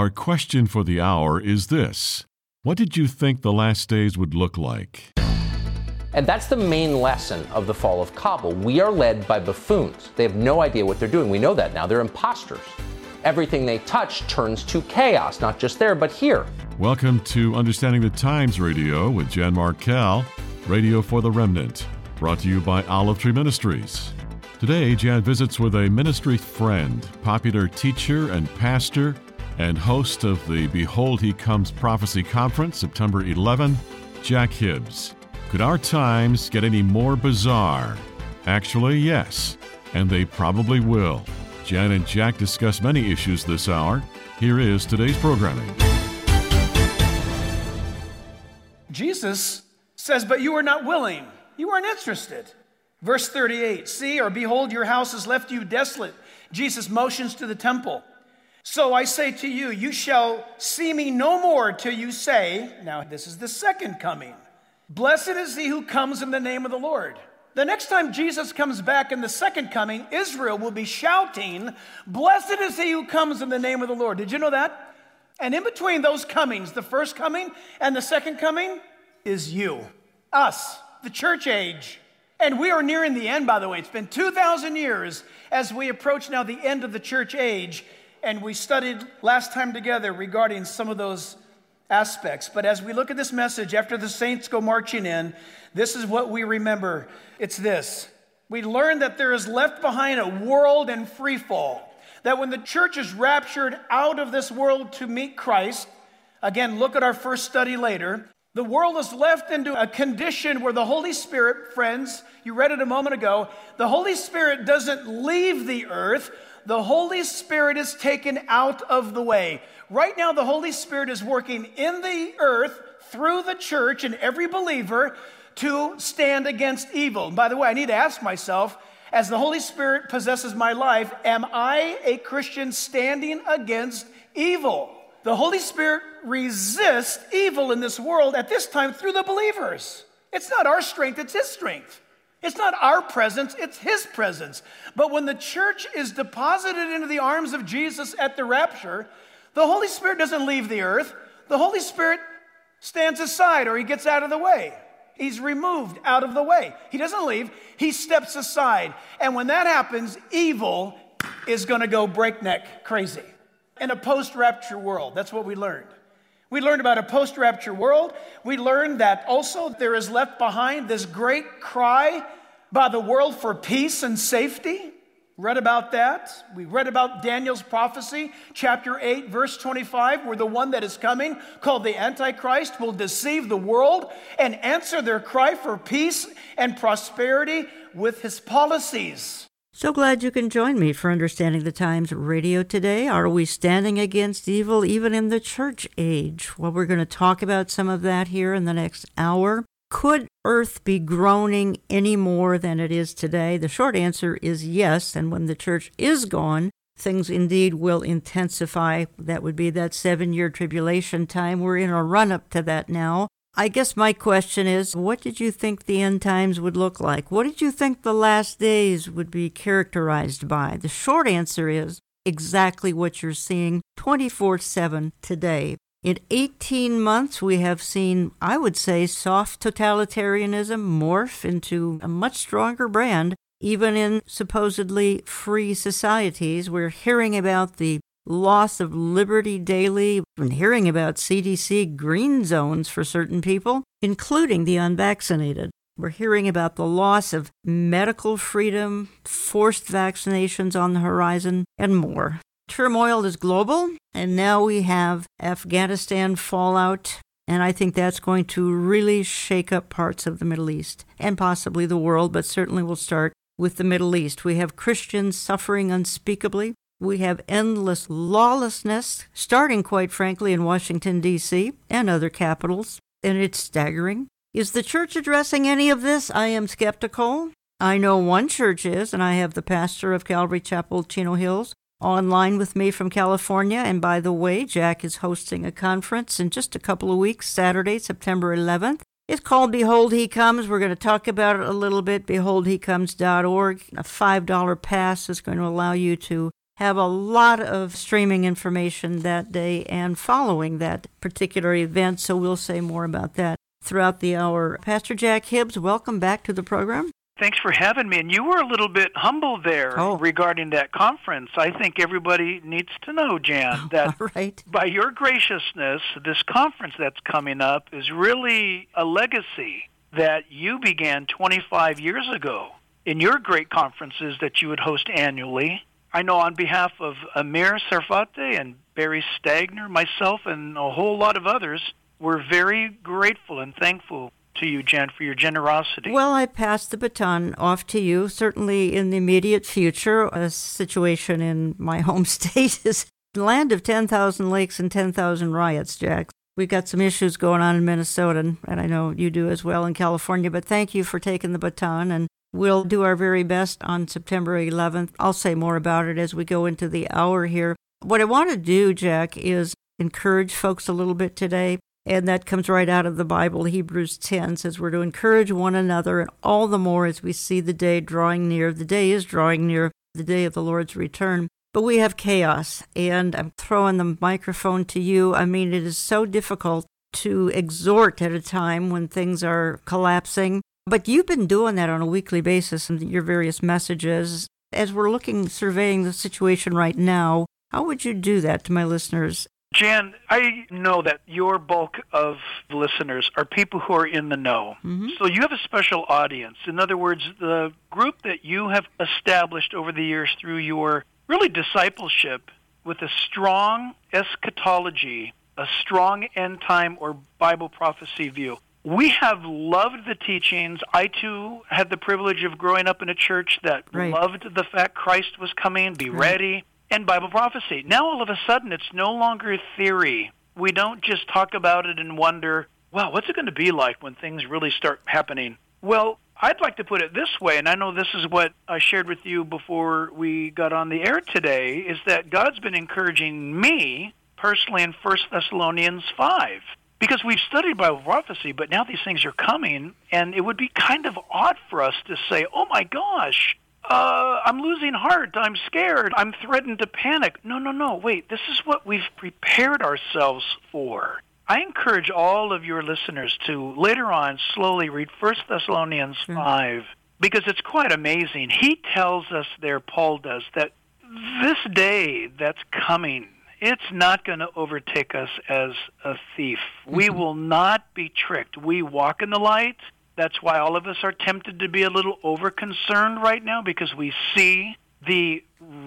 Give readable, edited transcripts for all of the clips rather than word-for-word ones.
Our question for the hour is this: what did you think the last days would look like? And that's the main lesson of the fall of Kabul. We are led by buffoons. They have no idea what they're doing. We know that now. They're imposters. Everything they touch turns to chaos, not just there, but here. Welcome to Understanding the Times Radio with Jan Markell, Radio for the Remnant, brought to you by Olive Tree Ministries. Today, Jan visits with a ministry friend, popular teacher and pastor, and host of the Behold He Comes Prophecy Conference, September 11, Jack Hibbs. Could our times get any more bizarre? Actually, yes, and they probably will. Jan and Jack discuss many issues this hour. Here is today's programming. Jesus says, but you are not willing. You aren't interested. Verse 38, see or behold, your house has left you desolate. Jesus motions to the temple. So I say to you, you shall see me no more till you say, now this is the second coming. Blessed is he who comes in the name of the Lord. The next time Jesus comes back in the second coming, Israel will be shouting, blessed is he who comes in the name of the Lord. Did you know that? And in between those comings, the first coming and the second coming, is you, us, the church age. And we are nearing the end, by the way. It's been 2,000 years as we approach now the end of the church age. And we studied last time together regarding some of those aspects. But as we look at this message, after the saints go marching in, this is what we remember. It's this. We learn that there is left behind a world in free fall. That when the church is raptured out of this world to meet Christ, again, look at our first study later, the world is left into a condition where the Holy Spirit, friends, you read it a moment ago, the Holy Spirit doesn't leave the earth. The Holy Spirit is taken out of the way. Right now, the Holy Spirit is working in the earth through the church and every believer to stand against evil. And by the way, I need to ask myself, as the Holy Spirit possesses my life, am I a Christian standing against evil? The Holy Spirit resists evil in this world at this time through the believers. It's not our strength, it's His strength. It's not our presence, it's His presence. But when the church is deposited into the arms of Jesus at the rapture, the Holy Spirit doesn't leave the earth. The Holy Spirit stands aside, or He gets out of the way. He's removed out of the way. He doesn't leave, He steps aside. And when that happens, evil is going to go breakneck crazy. In a post-rapture world, that's what we learned. We learned about a post-rapture world. We learned that also there is left behind this great cry by the world for peace and safety. Read about that. We read about Daniel's prophecy, chapter 8, verse 25, where the one that is coming, called the Antichrist, will deceive the world and answer their cry for peace and prosperity with his policies. So glad you can join me for Understanding the Times Radio today. Are we standing against evil even in the church age? Well, we're going to talk about some of that here in the next hour. Could earth be groaning any more than it is today? The short answer is yes, and when the church is gone, things indeed will intensify. That would be that 7-year tribulation time. We're in a run-up to that now. I guess my question is, what did you think the end times would look like? What did you think the last days would be characterized by? The short answer is exactly what you're seeing 24/7 today. In 18 months, we have seen, I would say, soft totalitarianism morph into a much stronger brand. Even in supposedly free societies, we're hearing about the loss of liberty daily, and hearing about CDC green zones for certain people, including the unvaccinated. We're hearing about the loss of medical freedom, forced vaccinations on the horizon, and more. Turmoil is global, and now we have Afghanistan fallout, and I think that's going to really shake up parts of the Middle East, and possibly the world, but certainly we'll start with the Middle East. We have Christians suffering unspeakably. We have endless lawlessness, starting, quite frankly, in Washington, D.C. and other capitals, and it's staggering. Is the church addressing any of this? I am skeptical. I know one church is, and I have the pastor of Calvary Chapel, Chino Hills, online with me from California. And by the way, Jack is hosting a conference in just a couple of weeks, Saturday, September 11th. It's called Behold He Comes. We're going to talk about it a little bit, beholdhecomes.org. A $5 pass is going to allow you to have a lot of streaming information that day and following that particular event, so we'll say more about that throughout the hour. Pastor Jack Hibbs, welcome back to the program. Thanks for having me. And you were a little bit humble there regarding that conference. I think everybody needs to know, Jan, that by your graciousness, this conference that's coming up is really a legacy that you began 25 years ago in your great conferences that you would host annually. I know on behalf of Amir Sarfate and Barry Stagner, myself, and a whole lot of others, we're very grateful and thankful to you, Jan, for your generosity. Well, I pass the baton off to you. Certainly in the immediate future, a situation in my home state is the land of 10,000 lakes and 10,000 riots, Jack. We've got some issues going on in Minnesota, and I know you do as well in California, but thank you for taking the baton, and we'll do our very best on September 11th. I'll say more about it as we go into the hour here. What I want to do, Jack, is encourage folks a little bit today. And that comes right out of the Bible. Hebrews 10 says we're to encourage one another, and all the more as we see the day drawing near. The day is drawing near, the day of the Lord's return. But we have chaos, and I'm throwing the microphone to you. I mean, it is so difficult to exhort at a time when things are collapsing. But you've been doing that on a weekly basis in your various messages. As we're surveying the situation right now, how would you do that to my listeners? Jan, I know that your bulk of listeners are people who are in the know. Mm-hmm. So you have a special audience. In other words, the group that you have established over the years through your really discipleship with a strong eschatology, a strong end-time or Bible prophecy view. We have loved the teachings. I, too, had the privilege of growing up in a church that loved the fact Christ was coming, be ready, and Bible prophecy. Now, all of a sudden, it's no longer theory. We don't just talk about it and wonder, wow, what's it going to be like when things really start happening? Well, I'd like to put it this way, and I know this is what I shared with you before we got on the air today, is that God's been encouraging me personally in 1 Thessalonians 5. Because we've studied Bible prophecy, but now these things are coming, and it would be kind of odd for us to say, oh my gosh, I'm losing heart, I'm scared, I'm threatened to panic. No, wait, this is what we've prepared ourselves for. I encourage all of your listeners to later on slowly read 1 Thessalonians 5, because it's quite amazing. He tells us there, Paul does, that this day that's coming, it's not going to overtake us as a thief. We will not be tricked. We walk in the light. That's why all of us are tempted to be a little over-concerned right now, because we see the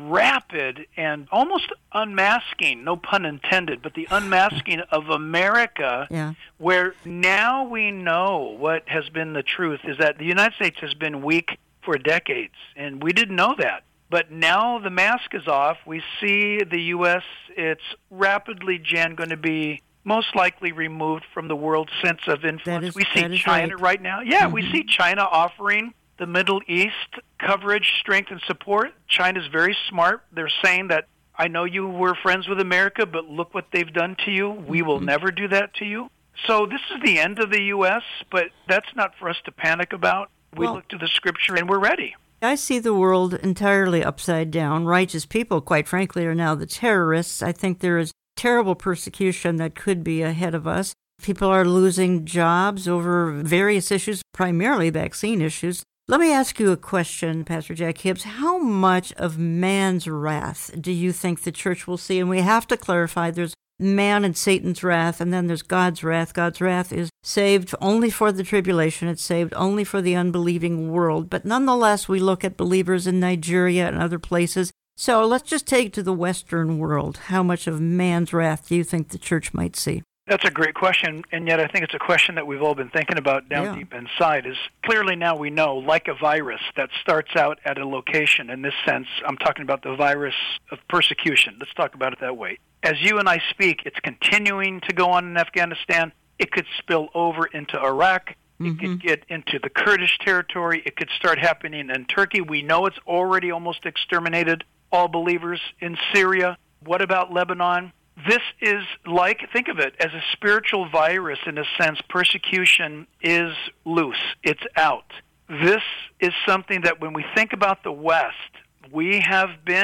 rapid and almost unmasking, no pun intended, but the unmasking of America, where now we know what has been the truth, is that the United States has been weak for decades, and we didn't know that. But now the mask is off. We see the U.S., it's rapidly, Jan, going to be most likely removed from the world sense of influence. We see China right now. Yeah, we see China offering the Middle East coverage, strength, and support. China's very smart. They're saying that, I know you were friends with America, but look what they've done to you. We will never do that to you. So this is the end of the U.S., but that's not for us to panic about. We look to the Scripture, and we're ready. I see the world entirely upside down. Righteous people, quite frankly, are now the terrorists. I think there is terrible persecution that could be ahead of us. People are losing jobs over various issues, primarily vaccine issues. Let me ask you a question, Pastor Jack Hibbs. How much of man's wrath do you think the church will see? And we have to clarify, there's man and Satan's wrath, and then there's God's wrath. God's wrath is saved only for the tribulation. It's saved only for the unbelieving world. But nonetheless, we look at believers in Nigeria and other places. So let's just take it to the Western world. How much of man's wrath do you think the church might see? That's a great question, and yet I think it's a question that we've all been thinking about down deep inside. Is clearly now we know, like a virus that starts out at a location, in this sense, I'm talking about the virus of persecution. Let's talk about it that way. As you and I speak, it's continuing to go on in Afghanistan. It could spill over into Iraq. It could get into the Kurdish territory. It could start happening in Turkey. We know it's already almost exterminated all believers in Syria. What about Lebanon? This is like, think of it as a spiritual virus in a sense. Persecution is loose. It's out. This is something that when we think about the West, we have been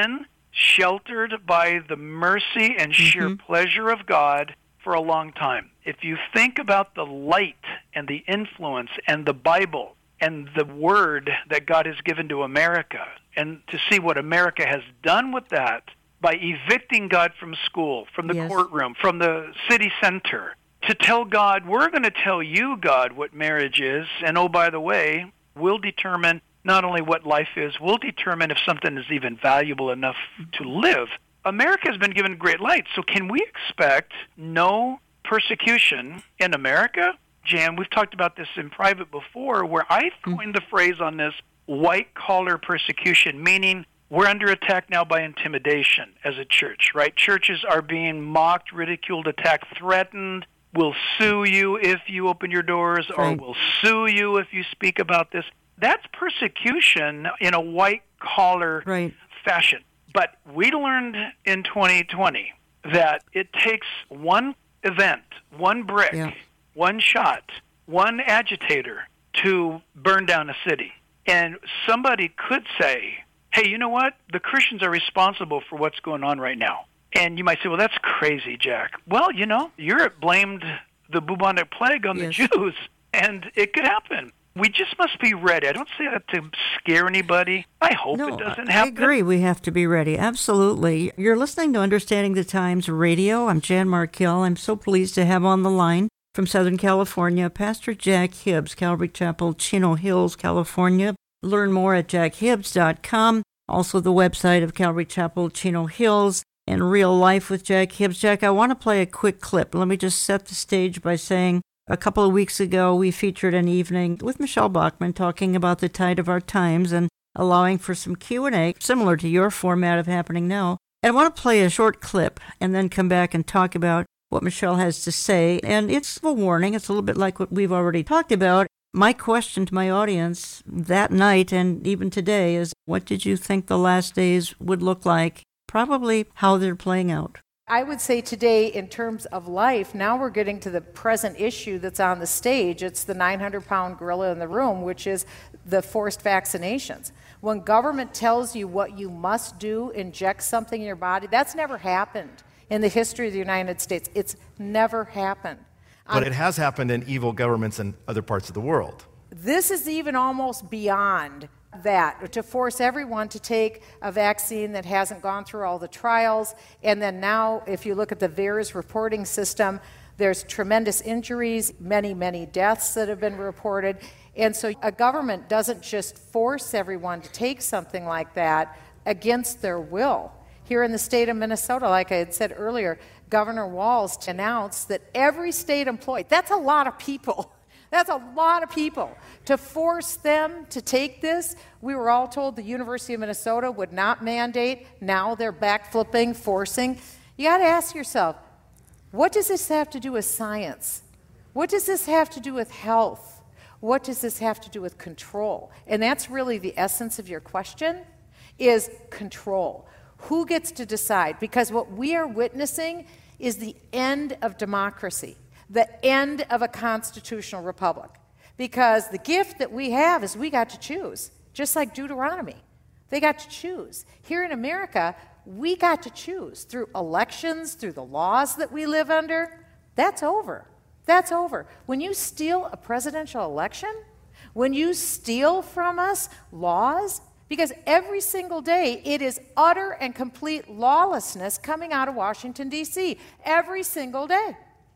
sheltered by the mercy and sheer pleasure of God for a long time. If you think about the light and the influence and the Bible and the word that God has given to America, and to see what America has done with that by evicting God from school, from the courtroom, from the city center, to tell God, we're going to tell you, God, what marriage is, and oh, by the way, we'll determine not only what life is, we'll determine if something is even valuable enough to live. America has been given great light, so can we expect no persecution in America? Jan, we've talked about this in private before, where I coined the phrase on this white-collar persecution, meaning we're under attack now by intimidation as a church, right? Churches are being mocked, ridiculed, attacked, threatened. We'll sue you if you open your doors, or we'll sue you if you speak about this. That's persecution in a white-collar fashion. But we learned in 2020 that it takes one event, one brick, one shot, one agitator to burn down a city. And somebody could say, hey, you know what? The Christians are responsible for what's going on right now. And you might say, well, that's crazy, Jack. Well, you know, Europe blamed the bubonic plague on the Jews, and it could happen. We just must be ready. I don't say that to scare anybody. I hope it doesn't happen. I agree. We have to be ready. Absolutely. You're listening to Understanding the Times Radio. I'm Jan Markell. I'm so pleased to have on the line from Southern California, Pastor Jack Hibbs, Calvary Chapel, Chino Hills, California. Learn more at jackhibbs.com. Also the website of Calvary Chapel, Chino Hills, and Real Life with Jack Hibbs. Jack, I want to play a quick clip. Let me just set the stage by saying a couple of weeks ago we featured an evening with Michelle Bachman talking about the tide of our times and allowing for some Q&A, similar to your format of happening now. And I want to play a short clip and then come back and talk about what Michelle has to say. And it's a warning. It's a little bit like what we've already talked about. My question to my audience that night and even today is, what did you think the last days would look like? Probably how they're playing out. I would say today, in terms of life, now we're getting to the present issue that's on the stage. It's the 900-pound gorilla in the room, which is the forced vaccinations. When government tells you what you must do, inject something in your body, that's never happened in the history of the United States. It's never happened. But it has happened in evil governments in other parts of the world. This is even almost beyond that, to force everyone to take a vaccine that hasn't gone through all the trials. And then now, if you look at the VAERS reporting system, there's tremendous injuries, many, many deaths that have been reported. And so a government doesn't just force everyone to take something like that against their will. Here in the state of Minnesota, like I had said earlier, Governor Walz announced that every state employee, that's a lot of people. That's a lot of people. To force them to take this, we were all told the University of Minnesota would not mandate. Now they're backflipping, forcing. You got to ask yourself, what does this have to do with science? What does this have to do with health? What does this have to do with control? And that's really the essence of your question, is control. Who gets to decide? Because what we are witnessing is the end of democracy, the end of a constitutional republic. Because the gift that we have is we got to choose, just like Deuteronomy. They got to choose. Here in America, we got to choose through elections, through the laws that we live under. That's over. That's over. When you steal a presidential election, when you steal from us laws, because every single day it is utter and complete lawlessness coming out of Washington, D.C. Every single day.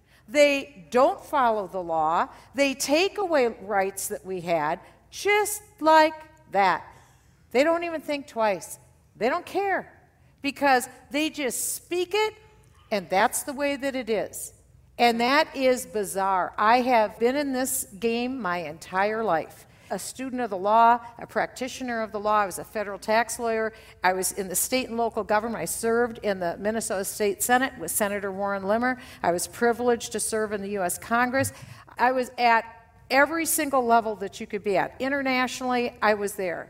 They don't follow the law. They take away rights that we had just like that. They don't even think twice. They don't care because they just speak it, and that's the way that it is. And that is bizarre. I have been in this game my entire life. A student of the law, a practitioner of the law. I was a federal tax lawyer. I was in the state and local government. I served in the Minnesota State Senate with Senator Warren Limmer. I was privileged to serve in the U.S. Congress. I was at every single level that you could be at. Internationally, I was there.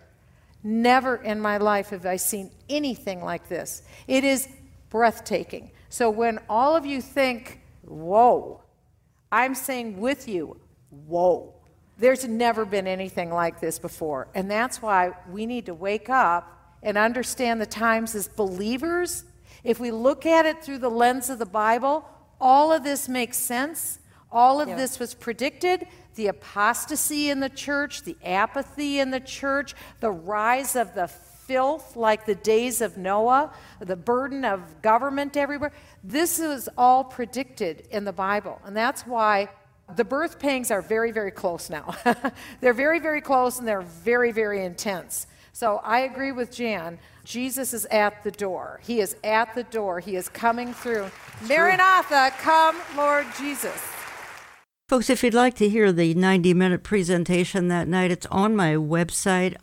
Never in my life have I seen anything like this. It is breathtaking. So when all of you think, whoa, I'm saying with you, whoa. There's never been anything like this before. And that's why we need to wake up and understand the times as believers, if we look at it through the lens of the Bible, all of this makes sense. All of this was predicted. The apostasy in the church, the apathy in the church, the rise of the filth like the days of Noah, the burden of government everywhere. This is all predicted in the Bible. And that's why the birth pangs are very, very close now. They're very, very close, and they're very, very intense. So I agree with Jan. Jesus is at the door. He is at the door. He is coming through. Maranatha, come, Lord Jesus. Folks, if you'd like to hear the 90-minute presentation that night, it's on my website,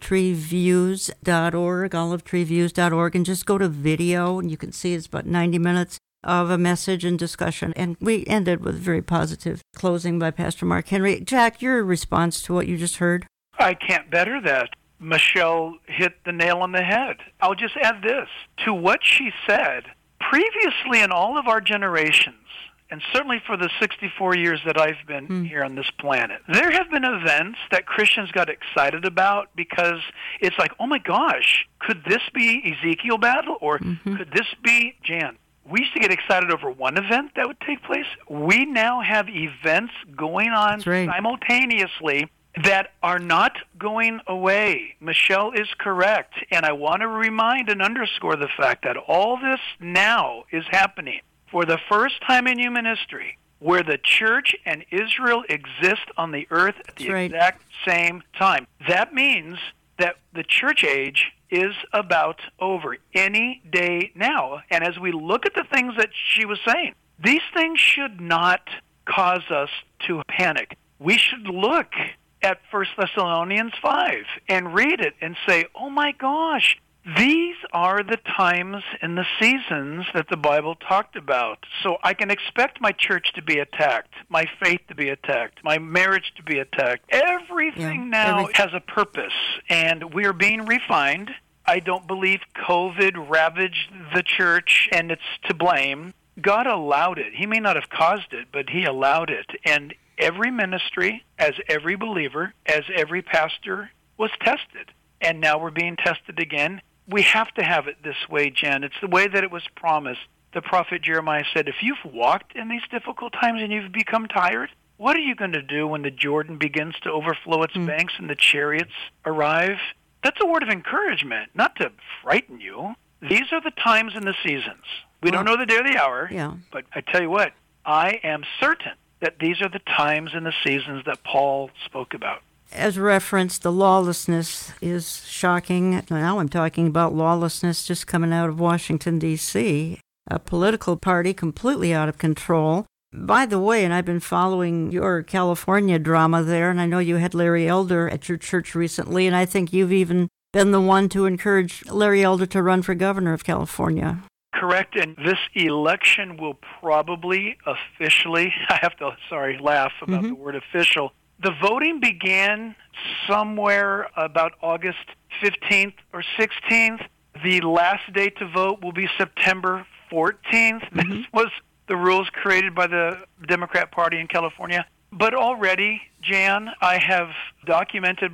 olivetreeviews.org, olivetreeviews.org, and just go to video, and you can see it's about 90 minutes of a message and discussion. And we ended with a very positive closing by Pastor Mark Henry. Jack, your response to what you just heard? I can't better that. Michelle hit the nail on the head. I'll just add this to what she said. Previously in all of our generations, and certainly for the 64 years that I've been here on this planet, there have been events that Christians got excited about because it's like, oh my gosh, could this be Ezekiel battle? Or could this be Jan? We used to get excited over one event that would take place. We now have events going on simultaneously that are not going away. Michelle is correct. And I want to remind and underscore the fact that all this now is happening for the first time in human history, where the church and Israel exist on the earth at the exact same time. That means that the church age is about over any day now. And as we look at the things that she was saying, these things should not cause us to panic. We should look at 1 Thessalonians 5 and read it and say, oh my gosh, these are the times and the seasons that the Bible talked about. So I can expect my church to be attacked, my faith to be attacked, my marriage to be attacked. Everything has a purpose, and we're being refined. I don't believe COVID ravaged the church, and it's to blame. God allowed it. He may not have caused it, but He allowed it. And every ministry, as every believer, as every pastor, was tested. And now we're being tested again. We have to have it this way, Jen. It's the way that it was promised. The prophet Jeremiah said, if you've walked in these difficult times and you've become tired, what are you going to do when the Jordan begins to overflow its banks and the chariots arrive? That's a word of encouragement, not to frighten you. These are the times and the seasons. We don't know the day or the hour, but I tell you what, I am certain that these are the times and the seasons that Paul spoke about. As referenced, the lawlessness is shocking. Now I'm talking about lawlessness just coming out of Washington, D.C., a political party completely out of control. By the way, and I've been following your California drama there, and I know you had Larry Elder at your church recently, and I think you've even been the one to encourage Larry Elder to run for governor of California. Correct, and this election will probably officially, I have to, laugh about the word official. The voting began somewhere about August 15th or 16th. The last day to vote will be September 14th. This was the rules created by the Democrat Party in California. But already, Jan, I have documented,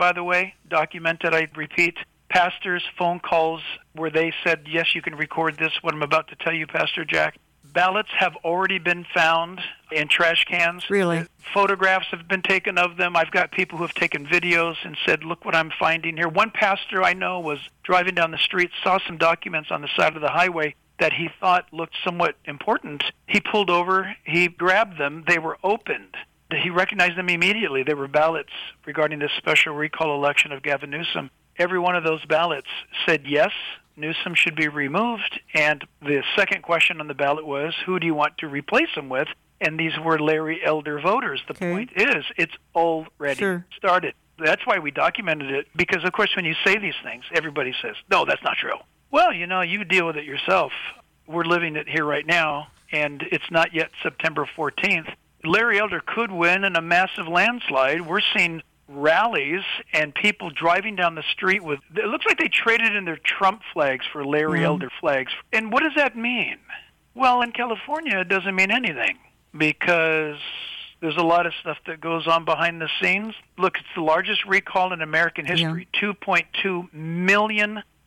I repeat, pastors' phone calls where they said, yes, you can record this, what I'm about to tell you, Pastor Jack. Ballots have already been found in trash cans. Really? Photographs have been taken of them. I've got people who have taken videos and said, look what I'm finding here. One pastor I know was driving down the street, saw some documents on the side of the highway that he thought looked somewhat important. He pulled over, he grabbed them, they were opened. He recognized them immediately. They were ballots regarding this special recall election of Gavin Newsom. Every one of those ballots said yes, Newsom should be removed, and the second question on the ballot was, who do you want to replace him with? And these were Larry Elder voters. The point is, it's already started. That's why we documented it, because, of course, when you say these things, everybody says, no, that's not true. Well, you deal with it yourself. We're living it here right now, and it's not yet September 14th. Larry Elder could win in a massive landslide. We're seeing rallies and people driving down the street with, it looks like they traded in their Trump flags for Larry Elder flags. And what does that mean? Well, in California, it doesn't mean anything because there's a lot of stuff that goes on behind the scenes. Look, it's the largest recall in American history. 2.2 million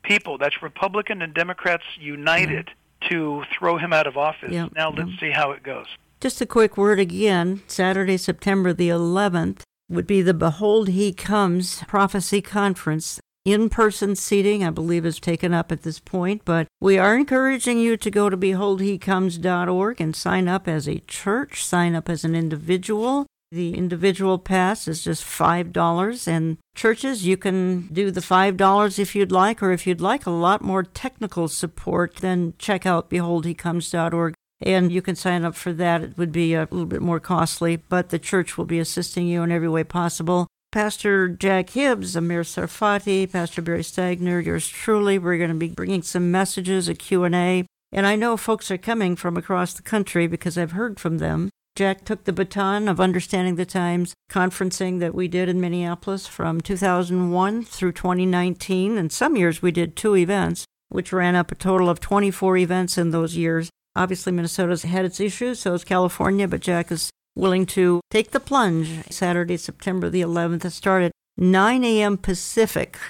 people. That's Republican and Democrats united to throw him out of office. Now let's see how it goes. Just a quick word again. Saturday, September the 11th would be the Behold He Comes Prophecy Conference. In-person seating, I believe, is taken up at this point, but we are encouraging you to go to beholdhecomes.org and sign up as a church, sign up as an individual. The individual pass is just $5, and churches, you can do the $5 if you'd like, or if you'd like a lot more technical support, then check out beholdhecomes.org, and you can sign up for that. It would be a little bit more costly, but the church will be assisting you in every way possible. Pastor Jack Hibbs, Amir Sarfati, Pastor Barry Stagner, yours truly. We're going to be bringing some messages, a Q&A, and I know folks are coming from across the country because I've heard from them. Jack took the baton of Understanding the Times conferencing that we did in Minneapolis from 2001 through 2019, and some years we did 2 events, which ran up a total of 24 events in those years. Obviously, Minnesota's had its issues, so is California, but Jack is willing to take the plunge. Saturday, September the 11th, it started 9 a.m. Pacific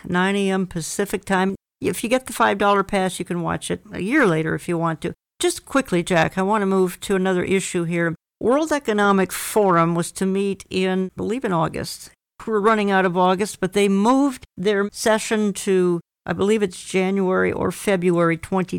time. If you get the $5 pass, you can watch it a year later if you want to. Just quickly, Jack, I want to move to another issue here. World Economic Forum was to meet in August. We're running out of August, but they moved their session to, I believe it's January or February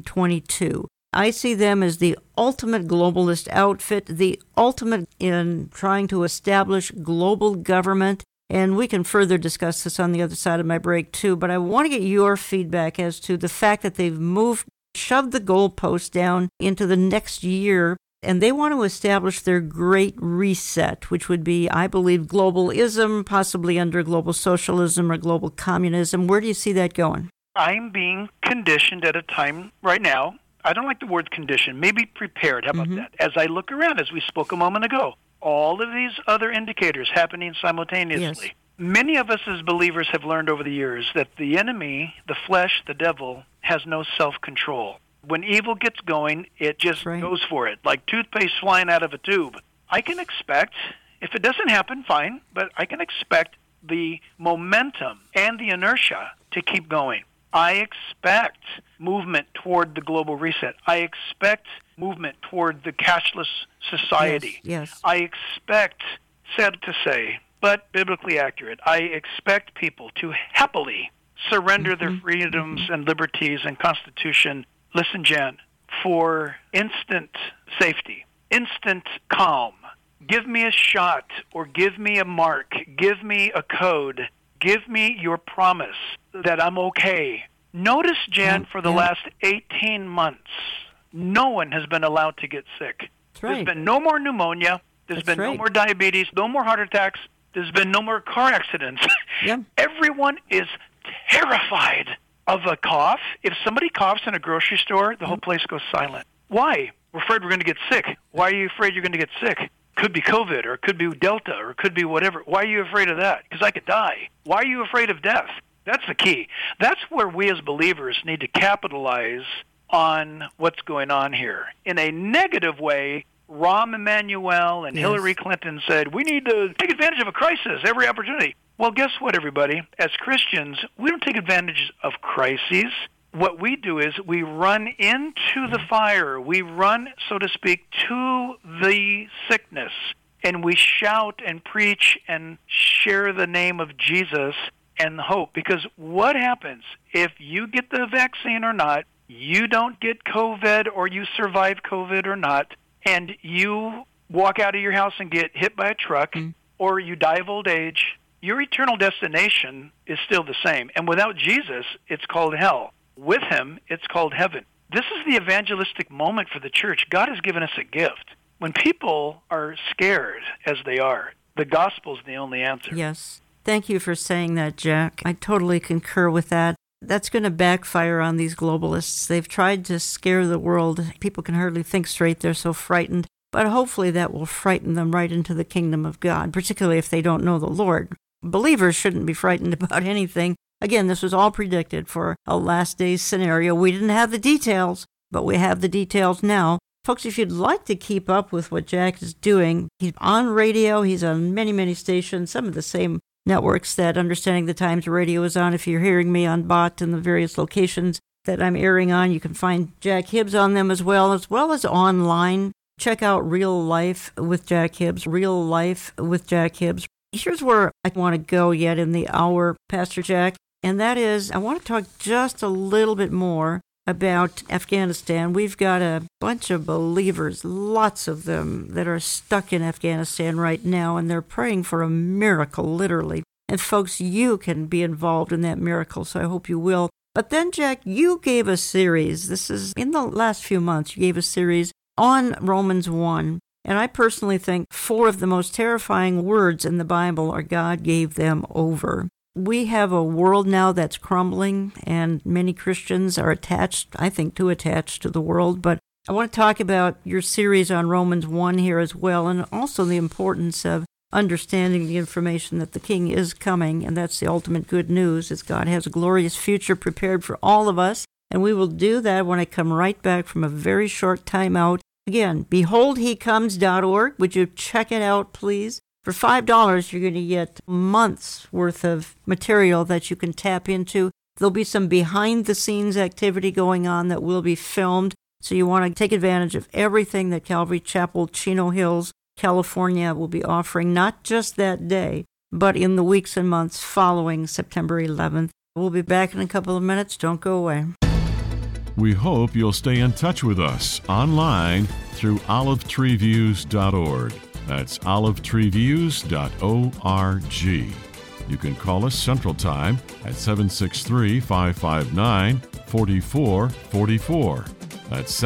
2022. I see them as the ultimate globalist outfit, the ultimate in trying to establish global government, and we can further discuss this on the other side of my break too, but I want to get your feedback as to the fact that they've shoved the goalpost down into the next year, and they want to establish their Great Reset, which would be, I believe, globalism, possibly under global socialism or global communism. Where do you see that going? I'm being conditioned at a time right now. I don't like the word condition. Maybe prepared. How about that? As I look around, as we spoke a moment ago, all of these other indicators happening simultaneously. Yes. Many of us as believers have learned over the years that the enemy, the flesh, the devil, has no self-control. When evil gets going, it just goes for it, like toothpaste flying out of a tube. I can expect, if it doesn't happen, fine, but I can expect the momentum and the inertia to keep going. I expect movement toward the global reset. I expect movement toward the cashless society. Yes. I expect, sad to say, but biblically accurate, I expect people to happily surrender their freedoms and liberties and Constitution. Listen, Jan, for instant safety, instant calm. Give me a shot or give me a mark. Give me a code. Give me your promise that I'm okay. Notice, Jan, for the last 18 months, no one has been allowed to get sick. There's been no more pneumonia. There's been no more diabetes, no more heart attacks. There's been no more car accidents. Everyone is terrified of a cough. If somebody coughs in a grocery store, the whole place goes silent. Why? We're afraid we're going to get sick. Why are you afraid you're going to get sick? Could be COVID, or it could be Delta, or it could be whatever. Why are you afraid of that? Because I could die. Why are you afraid of death? That's the key. That's where we as believers need to capitalize on what's going on here. In a negative way, Rahm Emanuel and Hillary Clinton said, we need to take advantage of a crisis, every opportunity. Well, guess what, everybody? As Christians, we don't take advantage of crises. What we do is we run into the fire. We run, so to speak, to the sickness, and we shout and preach and share the name of Jesus and hope. Because what happens if you get the vaccine or not, you don't get COVID or you survive COVID or not, and you walk out of your house and get hit by a truck or you die of old age, your eternal destination is still the same. And without Jesus, it's called hell. With him, it's called heaven. This is the evangelistic moment for the church. God has given us a gift. When people are scared, as they are, the gospel's the only answer. Yes. Thank you for saying that, Jack. I totally concur with that. That's going to backfire on these globalists. They've tried to scare the world. People can hardly think straight. They're so frightened. But hopefully that will frighten them right into the kingdom of God, particularly if they don't know the Lord. Believers shouldn't be frightened about anything. Again, this was all predicted for a last days scenario. We didn't have the details, but we have the details now. Folks, if you'd like to keep up with what Jack is doing, he's on radio. He's on many, many stations, some of the same networks that Understanding the Times Radio is on. If you're hearing me on BOT in the various locations that I'm airing on, you can find Jack Hibbs on them as well as online. Check out Real Life with Jack Hibbs, Real Life with Jack Hibbs. Here's where I want to go yet in the hour, Pastor Jack, and that is I want to talk just a little bit more about Afghanistan. We've got a bunch of believers, lots of them, that are stuck in Afghanistan right now, and they're praying for a miracle, literally. And folks, you can be involved in that miracle, so I hope you will. But then, Jack, you gave a series. This is in the last few months. You gave a series on Romans 1. And I personally think 4 of the most terrifying words in the Bible are God gave them over. We have a world now that's crumbling, and many Christians are attached, I think, too attached to the world. But I want to talk about your series on Romans 1 here as well, and also the importance of understanding the information that the King is coming, and that's the ultimate good news, is God has a glorious future prepared for all of us, and we will do that when I come right back from a very short time out. Again, beholdhecomes.org. Would you check it out, please? For $5, you're going to get months worth of material that you can tap into. There'll be some behind-the-scenes activity going on that will be filmed, so you want to take advantage of everything that Calvary Chapel, Chino Hills, California will be offering, not just that day, but in the weeks and months following September 11th. We'll be back in a couple of minutes. Don't go away. We hope you'll stay in touch with us online through olivetreeviews.org. That's olivetreeviews.org. You can call us Central Time at 763-559-4444. That's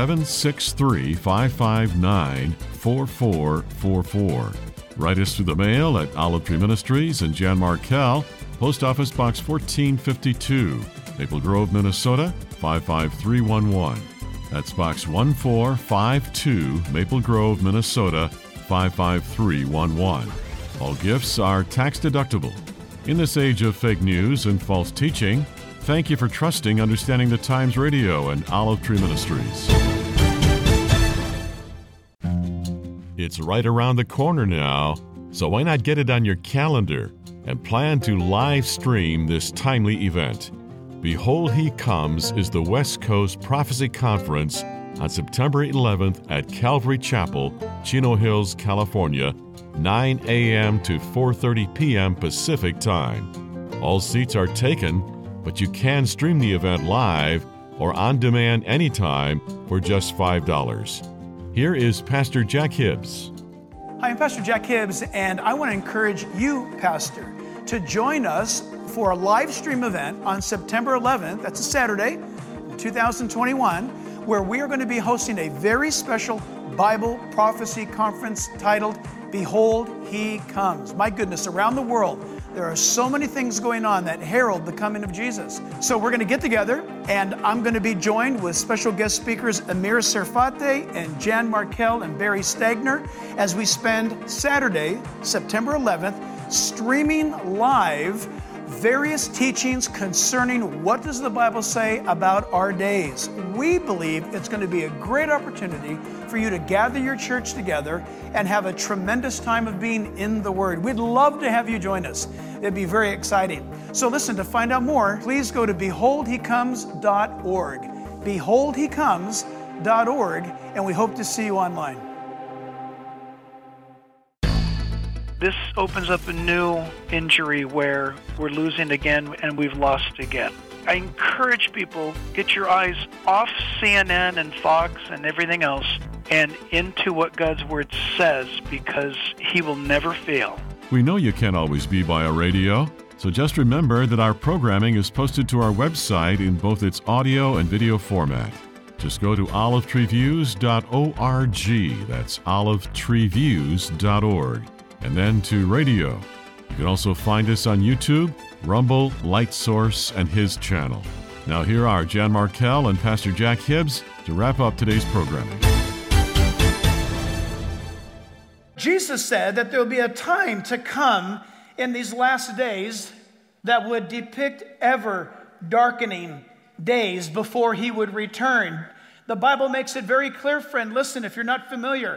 763-559-4444. Write us through the mail at Olive Tree Ministries and Jan Markell, Post Office Box 1452, Maple Grove, Minnesota 55311. That's Box 1452, Maple Grove, Minnesota 55311. All gifts are tax deductible. In this age of fake news and false teaching, thank you for trusting Understanding the Times Radio and Olive Tree Ministries. It's right around the corner now, so why not get it on your calendar and plan to live stream this timely event? Behold He Comes is the West Coast Prophecy Conference on September 11th at Calvary Chapel, Chino Hills, California, 9 a.m. to 4:30 p.m. Pacific Time. All seats are taken, but you can stream the event live or on demand anytime for just $5. Here is Pastor Jack Hibbs. Hi, I'm Pastor Jack Hibbs, and I want to encourage you, Pastor, to join us for a live stream event on September 11th. That's a Saturday, 2021, where we are going to be hosting a very special Bible prophecy conference titled Behold, He Comes. My goodness, around the world, there are so many things going on that herald the coming of Jesus. So we're going to get together, and I'm going to be joined with special guest speakers Amir Serfate and Jan Markell and Barry Stagner as we spend Saturday, September 11th, streaming live various teachings concerning what does the Bible say about our days. We believe it's going to be a great opportunity for you to gather your church together and have a tremendous time of being in the Word. We'd love to have you join us. It'd be very exciting. So listen, to find out more, please go to beholdhecomes.org. Beholdhecomes.org, and we hope to see you online. This opens up a new injury where we're losing again and we've lost again. I encourage people, get your eyes off CNN and Fox and everything else and into what God's Word says, because He will never fail. We know you can't always be by a radio, so just remember that our programming is posted to our website in both its audio and video format. Just go to olivetreeviews.org. That's olivetreeviews.org. And then to radio. You can also find us on YouTube, Rumble, Light Source, and his channel. Now here are Jan Markell and Pastor Jack Hibbs to wrap up today's programming. Jesus said that there will be a time to come in these last days that would depict ever darkening days before He would return. The Bible makes it very clear, friend. Listen, if you're not familiar,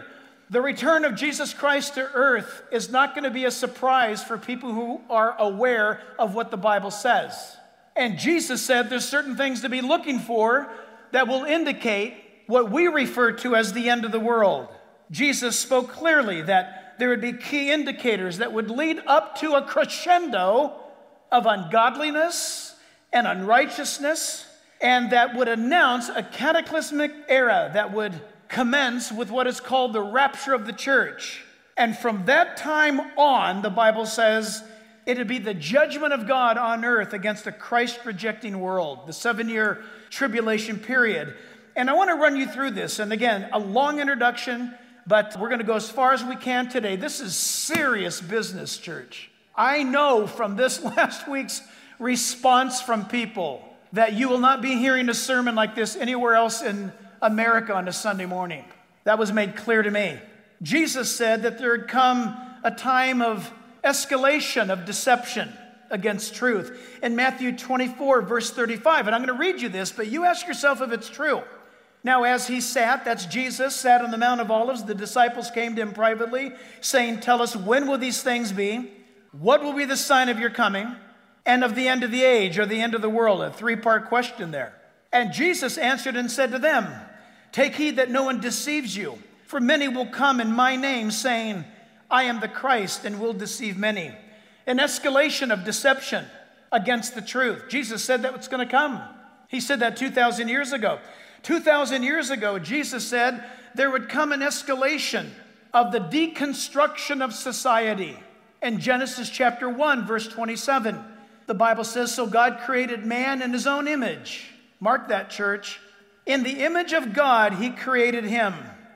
The return of Jesus Christ to earth is not going to be a surprise for people who are aware of what the Bible says. And Jesus said there's certain things to be looking for that will indicate what we refer to as the end of the world. Jesus spoke clearly that there would be key indicators that would lead up to a crescendo of ungodliness and unrighteousness, and that would announce a cataclysmic era that would commence with what is called the rapture of the church. And from that time on, the Bible says, it would be the judgment of God on earth against a Christ-rejecting world, the 7-year tribulation period. And I want to run you through this. And again, a long introduction, but we're going to go as far as we can today. This is serious business, church. I know from this last week's response from people that you will not be hearing a sermon like this anywhere else in America on a Sunday morning. That was made clear to me. Jesus said that there had come a time of escalation of deception against truth. In Matthew 24, verse 35, and I'm going to read you this, but you ask yourself if it's true. Now, as he sat, that's Jesus, sat on the Mount of Olives, the disciples came to him privately, saying, "Tell us, when will these things be? What will be the sign of your coming and of the end of the age or the end of the world?" A 3-part question there. And Jesus answered and said to them, "Take heed that no one deceives you, for many will come in my name, saying, 'I am the Christ,' and will deceive many." An escalation of deception against the truth. Jesus said that was going to come. He said that 2,000 years ago. 2,000 years ago, Jesus said there would come an escalation of the deconstruction of society. In Genesis chapter 1, verse 27, the Bible says, "So God created man in his own image." Mark that, church. In the image of God, he created him.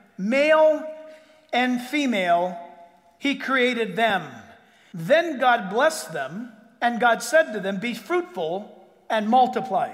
Male and female, he created them. Then God blessed them, and God said to them, "Be fruitful and multiply."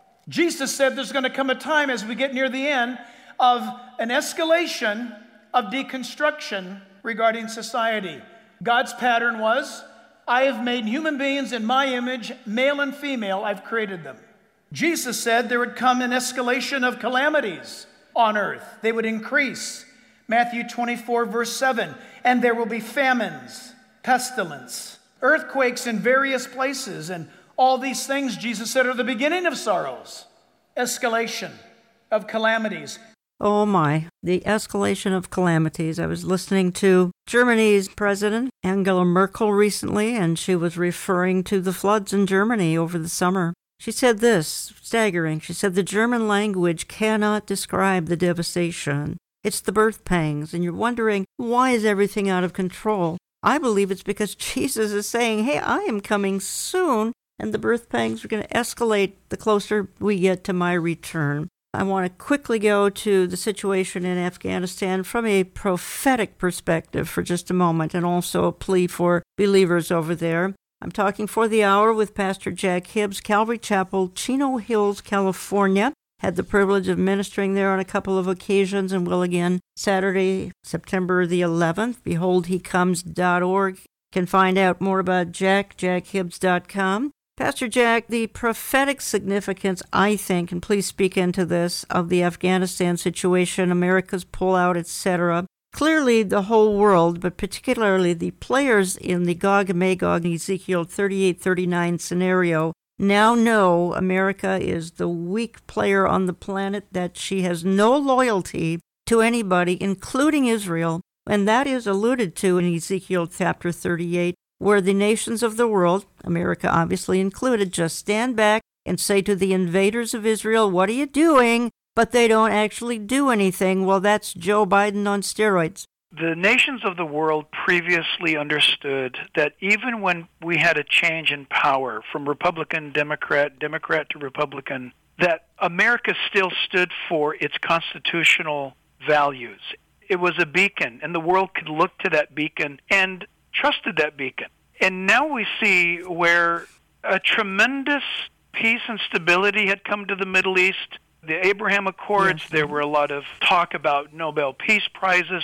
Jesus said there's going to come a time as we get near the end of an escalation of deconstruction regarding society. God's pattern was, "I have made human beings in my image, male and female, I've created them." Jesus said there would come an escalation of calamities on earth. They would increase. Matthew 24, verse 7, "And there will be famines, pestilence, earthquakes in various places, and all these things," Jesus said, "are the beginning of sorrows." Escalation of calamities. Oh my, the escalation of calamities. I was listening to Germany's President, Angela Merkel, recently, and she was referring to the floods in Germany over the summer. She said this, staggering. She said, "The German language cannot describe the devastation. It's the birth pangs." And you're wondering, why is everything out of control? I believe it's because Jesus is saying, "Hey, I am coming soon," and the birth pangs are going to escalate the closer we get to my return. I want to quickly go to the situation in Afghanistan from a prophetic perspective for just a moment, and also a plea for believers over there. I'm talking for the hour with Pastor Jack Hibbs, Calvary Chapel, Chino Hills, California. Had the privilege of ministering there on a couple of occasions and will again Saturday, September the 11th. BeholdHeComes.org. Can find out more about Jack, jackhibbs.com. Pastor Jack, the prophetic significance, I think, and please speak into this, of the Afghanistan situation, America's pullout, etc. Clearly, the whole world, but particularly the players in the Gog and Magog Ezekiel 38-39 scenario, now know America is the weak player on the planet, that she has no loyalty to anybody, including Israel, and that is alluded to in Ezekiel chapter 38, where the nations of the world, America obviously included, just stand back and say to the invaders of Israel, "What are you doing?" But they don't actually do anything. Well, that's Joe Biden on steroids. The nations of the world previously understood that even when we had a change in power from Republican, Democrat to Republican, that America still stood for its constitutional values. It was a beacon, and the world could look to that beacon and trusted that beacon. And now we see where a tremendous peace and stability had come to the Middle East. The Abraham Accords, yes. There were a lot of talk about Nobel Peace Prizes.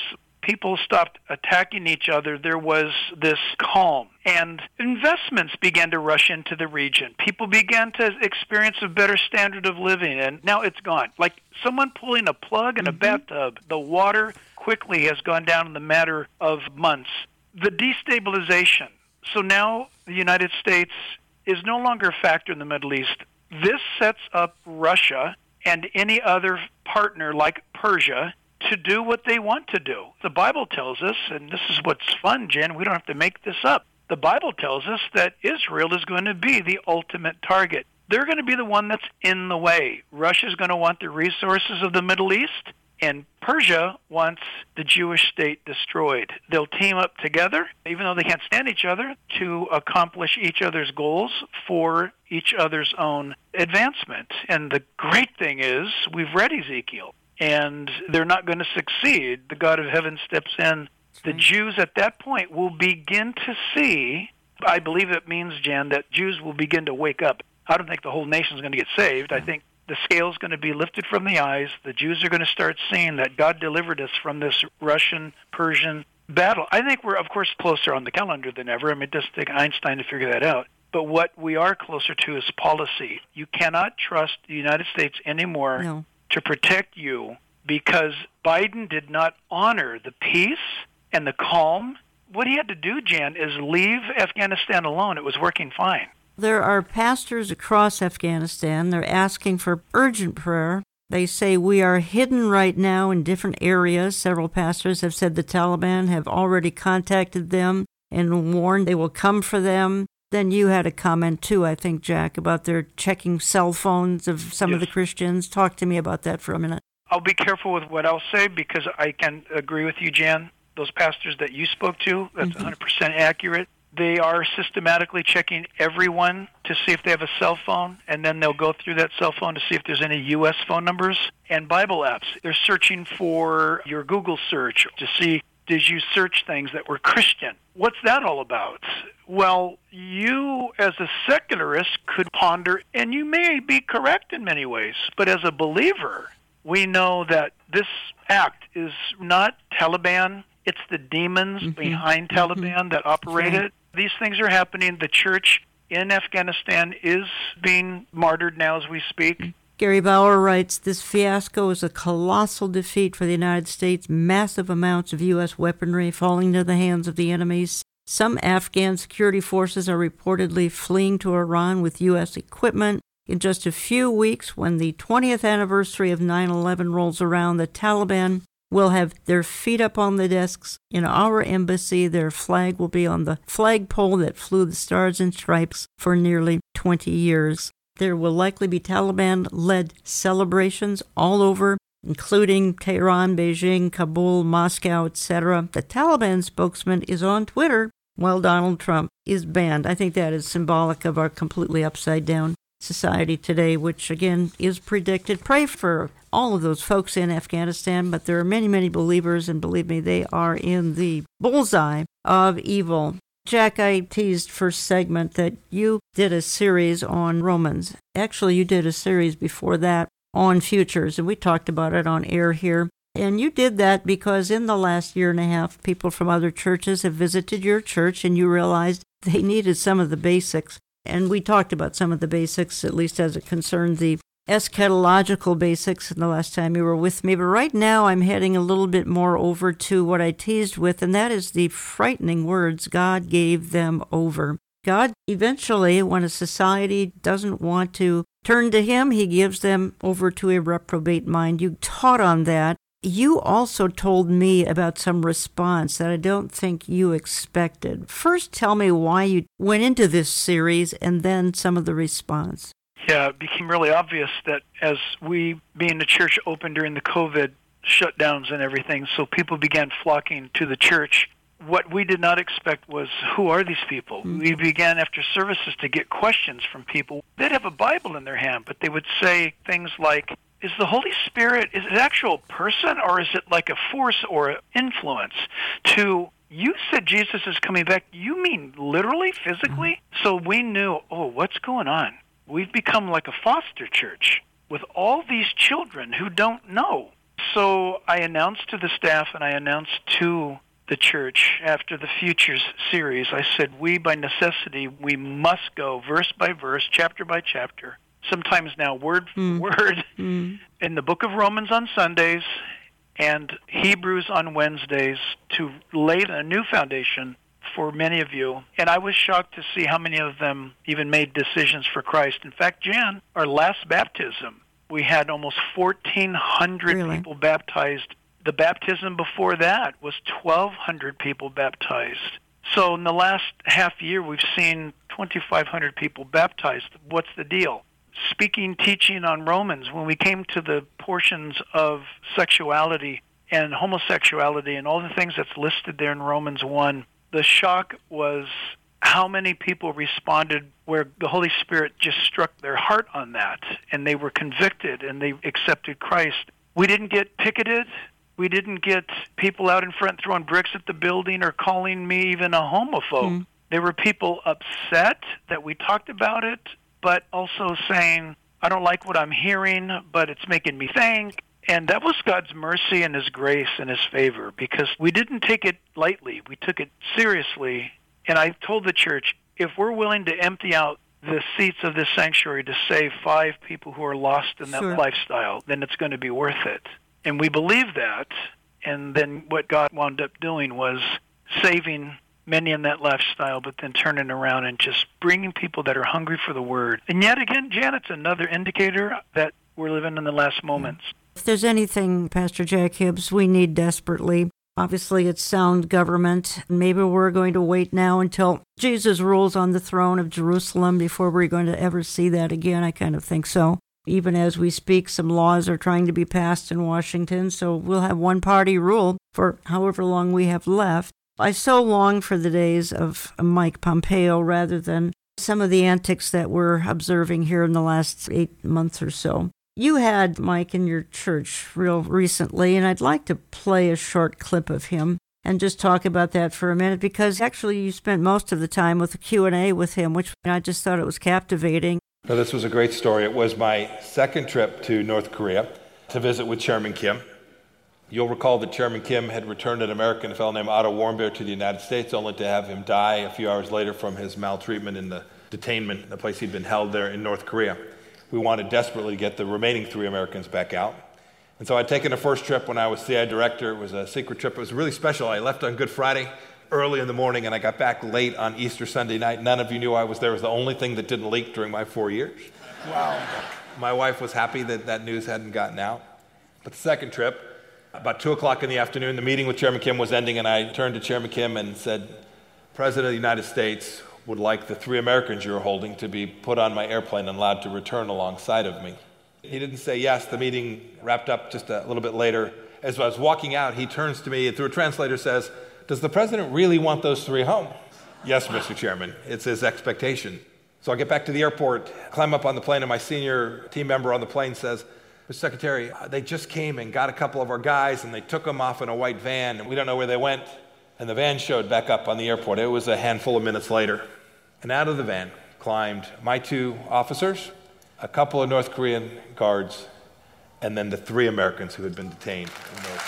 people stopped attacking each other, there was this calm. And investments began to rush into the region. People began to experience a better standard of living, and now it's gone. Like someone pulling a plug in a bathtub. The water quickly has gone down in the matter of months. The destabilization. So now the United States is no longer a factor in the Middle East. This sets up Russia and any other partner like Persia to do what they want to do. The Bible tells us, and this is what's fun, Jen, we don't have to make this up. The Bible tells us that Israel is going to be the ultimate target. They're going to be the one that's in the way. Russia's going to want the resources of the Middle East, and Persia wants the Jewish state destroyed. They'll team up together, even though they can't stand each other, to accomplish each other's goals for each other's own advancement. And the great thing is, we've read Ezekiel, and they're not going to succeed. The God of heaven steps in. The Jews at that point will begin to see, I believe it means, Jan, that Jews will begin to wake up. I don't think the whole nation's going to get saved. I think the scale's going to be lifted from the eyes. The Jews are going to start seeing that God delivered us from this Russian-Persian battle. I think we're, of course, closer on the calendar than ever. I mean, it does take Einstein to figure that out. But what we are closer to is policy. You cannot trust the United States anymore to protect you because Biden did not honor the peace and the calm. What he had to do, Jan, is leave Afghanistan alone. It was working fine. There are pastors across Afghanistan. They're asking for urgent prayer. They say we are hidden right now in different areas. Several pastors have said the Taliban have already contacted them and warned they will come for them. Then you had a comment too, I think, Jack, about their checking cell phones of some of the Christians. Talk to me about that for a minute. I'll be careful with what I'll say because I can agree with you, Jan. Those pastors that you spoke to, that's 100% accurate. They are systematically checking everyone to see if they have a cell phone, and then they'll go through that cell phone to see if there's any U.S. phone numbers and Bible apps. They're searching for your Google search to see, did you search things that were Christian? What's that all about? Well, you as a secularist could ponder, and you may be correct in many ways, but as a believer, we know that this act is not Taliban. It's the demons behind Taliban that operate it. These things are happening. The church in Afghanistan is being martyred now as we speak. Gary Bauer writes, this fiasco is a colossal defeat for the United States. Massive amounts of U.S. weaponry falling into the hands of the enemies. Some Afghan security forces are reportedly fleeing to Iran with U.S. equipment. In just a few weeks, when the 20th anniversary of 9/11 rolls around, the Taliban will have their feet up on the desks in our embassy. Their flag will be on the flagpole that flew the Stars and Stripes for nearly 20 years. There will likely be Taliban-led celebrations all over, including Tehran, Beijing, Kabul, Moscow, etc. The Taliban spokesman is on Twitter while Donald Trump is banned. I think that is symbolic of our completely upside-down society today, which, again, is predicted. Pray for all of those folks in Afghanistan, but there are many, many believers, and believe me, they are in the bullseye of evil. Jack, I teased first segment that you did a series on Romans. Actually, you did a series before that on futures, and we talked about it on air here. And you did that because in the last year and a half, people from other churches have visited your church, and you realized they needed some of the basics. And we talked about some of the basics, at least as it concerned the eschatological basics the last time you were with me. But right now I'm heading a little bit more over to what I teased with, and that is the frightening words, God gave them over. God eventually, when a society doesn't want to turn to him, he gives them over to a reprobate mind. You taught on that. You also told me about some response that I don't think you expected. First, tell me why you went into this series and then some of the response. Yeah, it became really obvious that as we, being the church, opened during the COVID shutdowns and everything, so people began flocking to the church. What we did not expect was, who are these people? We began after services to get questions from people. They'd have a Bible in their hand, but they would say things like, is the Holy Spirit, is it an actual person, or is it like a force or an influence? To, you said Jesus is coming back, you mean literally, physically? So we knew, what's going on? We've become like a foster church with all these children who don't know. So I announced to the staff and I announced to the church after the Futures series, I said, we, by necessity, we must go verse by verse, chapter by chapter, sometimes now word for word, in the book of Romans on Sundays and Hebrews on Wednesdays to lay a new foundation for many of you. And I was shocked to see how many of them even made decisions for Christ. In fact, Jan, our last baptism, we had almost 1,400 people baptized. The baptism before that was 1,200 people baptized. So in the last half year, we've seen 2,500 people baptized. What's the deal? Speaking, teaching on Romans, when we came to the portions of sexuality and homosexuality and all the things that's listed there in Romans 1, the shock was how many people responded where the Holy Spirit just struck their heart on that, and they were convicted, and they accepted Christ. We didn't get picketed. We didn't get people out in front throwing bricks at the building or calling me even a homophobe. There were people upset that we talked about it, but also saying, I don't like what I'm hearing, but it's making me think. And that was God's mercy and His grace and His favor, because we didn't take it lightly. We took it seriously. And I told the church, if we're willing to empty out the seats of this sanctuary to save 5 people who are lost in that lifestyle, then it's going to be worth it. And we believe that. And then what God wound up doing was saving many in that lifestyle, but then turning around and just bringing people that are hungry for the Word. And yet again, Jan, it's another indicator that we're living in the last moments. If there's anything, Pastor Jack Hibbs, we need desperately, obviously it's sound government. Maybe we're going to wait now until Jesus rules on the throne of Jerusalem before we're going to ever see that again. I kind of think so. Even as we speak, some laws are trying to be passed in Washington, so we'll have one-party rule for however long we have left. I so long for the days of Mike Pompeo rather than some of the antics that we're observing here in the last 8 months or so. You had Mike in your church real recently, and I'd like to play a short clip of him and just talk about that for a minute, because actually you spent most of the time with the Q&A with him, which I just thought it was captivating. Now, this was a great story. It was my second trip to North Korea to visit with Chairman Kim. You'll recall that Chairman Kim had returned an American fellow named Otto Warmbier to the United States, only to have him die a few hours later from his maltreatment in the detainment, the place he'd been held there in North Korea. We wanted desperately to get the remaining 3 Americans back out. And so I'd taken a first trip when I was CI director. It was a secret trip. It was really special. I left on Good Friday early in the morning, and I got back late on Easter Sunday night. None of you knew I was there. It was the only thing that didn't leak during my 4 years. Wow. My wife was happy that that news hadn't gotten out. But the second trip, about 2 o'clock in the afternoon, the meeting with Chairman Kim was ending, and I turned to Chairman Kim and said, President of the United States would like the 3 Americans you're holding to be put on my airplane and allowed to return alongside of me. He didn't say yes. The meeting wrapped up just a little bit later. As I was walking out, he turns to me and through a translator says, does the president really want those 3 home? Yes, Mr. Chairman. It's his expectation. So I get back to the airport, climb up on the plane, and my senior team member on the plane says, Mr. Secretary, they just came and got a couple of our guys, and they took them off in a white van, and we don't know where they went. And the van showed back up on the airport. It was a handful of minutes later. And out of the van climbed my 2 officers, a couple of North Korean guards, and then the 3 Americans who had been detained in North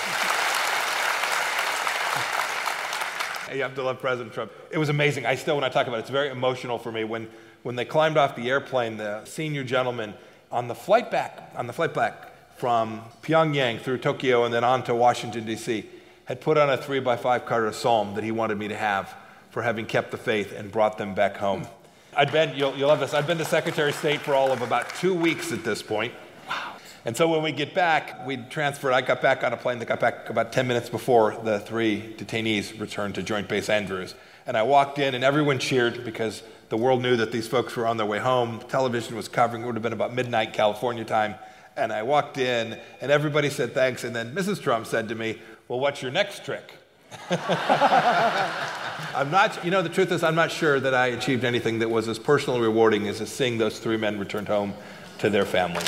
Korea. You have to love President Trump. It was amazing. When I talk about it, it's very emotional for me. When they climbed off the airplane, the senior gentleman on the flight back from Pyongyang through Tokyo and then on to Washington, D.C., had put on a 3x5 card of psalm that he wanted me to have for having kept the faith and brought them back home. You'll love this, I'd been the Secretary of State for all of about 2 weeks at this point. Wow. And so when we get back, we transferred. I got back on a plane that got back about 10 minutes before the 3 detainees returned to Joint Base Andrews. And I walked in and everyone cheered because the world knew that these folks were on their way home. Television was covering. It would have been about midnight California time. And I walked in and everybody said thanks. And then Mrs. Trump said to me, well, what's your next trick? The truth is I'm not sure that I achieved anything that was as personally rewarding as seeing those 3 men returned home to their families.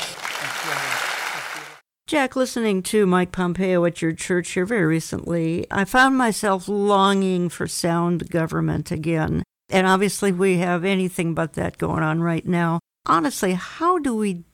Jack, listening to Mike Pompeo at your church here very recently, I found myself longing for sound government again. And obviously we have anything but that going on right now. Honestly, how do we deal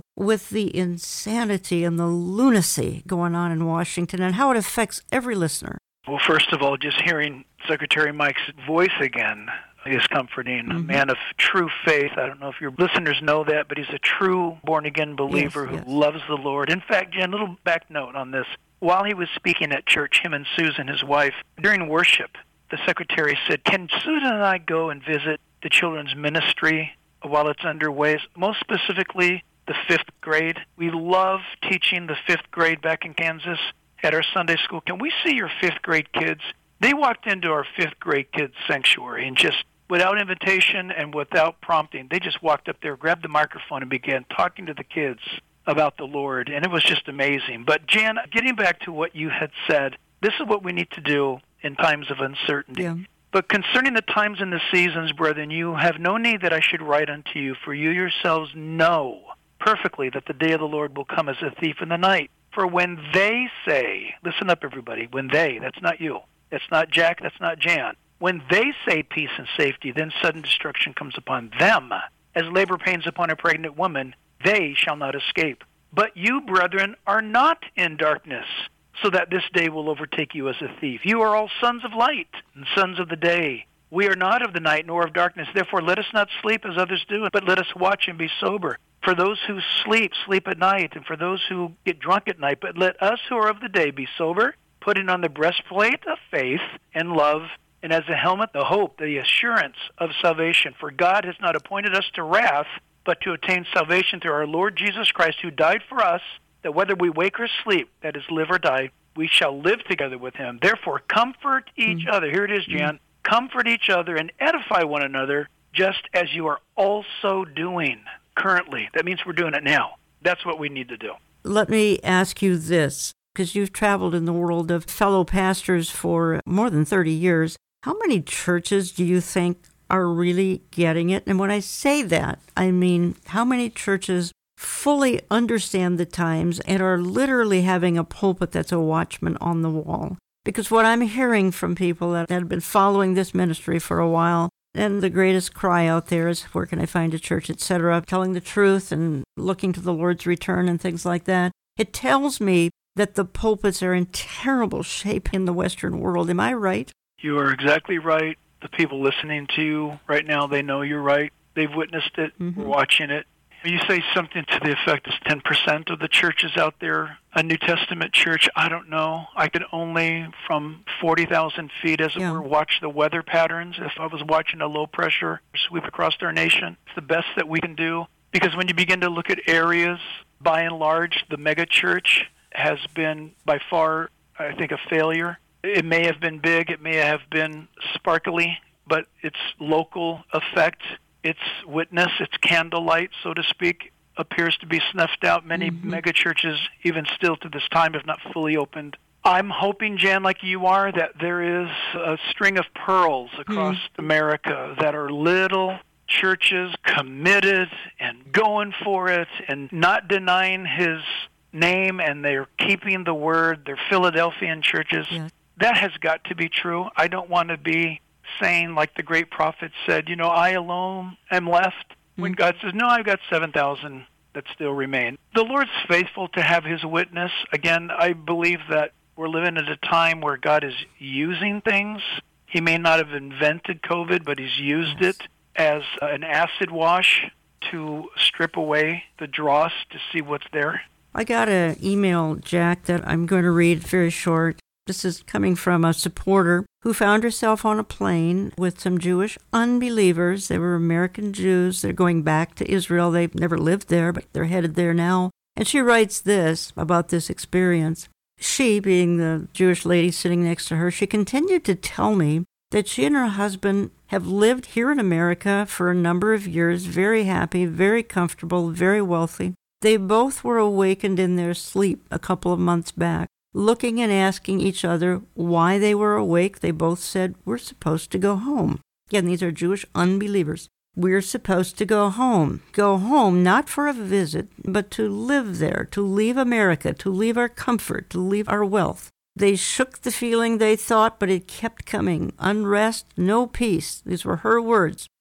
with the insanity and the lunacy going on in Washington and how it affects every listener? Well, first of all, just hearing Secretary Mike's voice again is comforting. A man of true faith. I don't know if your listeners know that, but he's a true born-again believer who loves the Lord. In fact, Jen, a little back note on this. While he was speaking at church, him and Susan, his wife, during worship, the secretary said, "Can Susan and I go and visit the children's ministry while it's underway, most specifically the 5th grade? We love teaching the 5th grade back in Kansas at our Sunday school. Can we see your 5th grade kids?" They walked into our 5th grade kids sanctuary and just without invitation and without prompting, they just walked up there, grabbed the microphone, and began talking to the kids about the Lord, and it was just amazing. But Jan, getting back to what you had said, this is what we need to do in times of uncertainty. Yeah. But concerning the times and the seasons, brethren, you have no need that I should write unto you, for you yourselves know perfectly that the day of the Lord will come as a thief in the night. For when they say, listen up everybody, when they, that's not you, that's not Jack, that's not Jan, when they say peace and safety, then sudden destruction comes upon them. As labor pains upon a pregnant woman, they shall not escape. But you, brethren, are not in darkness, so that this day will overtake you as a thief. You are all sons of light and sons of the day. We are not of the night nor of darkness. Therefore let us not sleep as others do, but let us watch and be sober. For those who sleep, sleep at night, and for those who get drunk at night. But let us who are of the day be sober, putting on the breastplate of faith and love, and as a helmet, the hope, the assurance of salvation. For God has not appointed us to wrath, but to attain salvation through our Lord Jesus Christ, who died for us, that whether we wake or sleep, that is, live or die, we shall live together with him. Therefore, comfort each other. Here it is, Jan. Comfort each other and edify one another, just as you are also doing currently. That means we're doing it now. That's what we need to do. Let me ask you this, because you've traveled in the world of fellow pastors for more than 30 years. How many churches do you think are really getting it? And when I say that, I mean how many churches fully understand the times and are literally having a pulpit that's a watchman on the wall? Because what I'm hearing from people that have been following this ministry for a while, and the greatest cry out there is, where can I find a church, etc., telling the truth and looking to the Lord's return and things like that. It tells me that the pulpits are in terrible shape in the Western world. Am I right? You are exactly right. The people listening to you right now, they know you're right. They've witnessed it. We're watching it. You say something to the effect is 10% of the churches out there a New Testament church. I don't know. I could only, from 40,000 feet, as it were, watch the weather patterns. If I was watching a low pressure sweep across our nation, it's the best that we can do. Because when you begin to look at areas, by and large, the mega church has been by far, I think, a failure. It may have been big, it may have been sparkly, but its local effect, its witness, its candlelight, so to speak, appears to be snuffed out. Many megachurches, even still to this time, have not fully opened. I'm hoping, Jan, like you are, that there is a string of pearls across America that are little churches committed and going for it and not denying his name, and they're keeping the word. They're Philadelphian churches. Yes. That has got to be true. I don't want to be saying, like the great prophet said, I alone am left, when God says, no, I've got 7,000 that still remain. The Lord's faithful to have his witness. Again, I believe that we're living at a time where God is using things. He may not have invented COVID, but he's used it as an acid wash to strip away the dross to see what's there. I got an email, Jack, that I'm going to read, very short. This is coming from a supporter who found herself on a plane with some Jewish unbelievers. They were American Jews. They're going back to Israel. They've never lived there, but they're headed there now. And she writes this about this experience. She, being the Jewish lady sitting next to her, she continued to tell me that she and her husband have lived here in America for a number of years, very happy, very comfortable, very wealthy. They both were awakened in their sleep a couple of months back. Looking and asking each other why they were awake, they both said, we're supposed to go home. Again, these are Jewish unbelievers. We're supposed to go home. Go home, not for a visit, but to live there, to leave America, to leave our comfort, to leave our wealth. They shook the feeling, they thought, but it kept coming. Unrest, no peace. These were her words.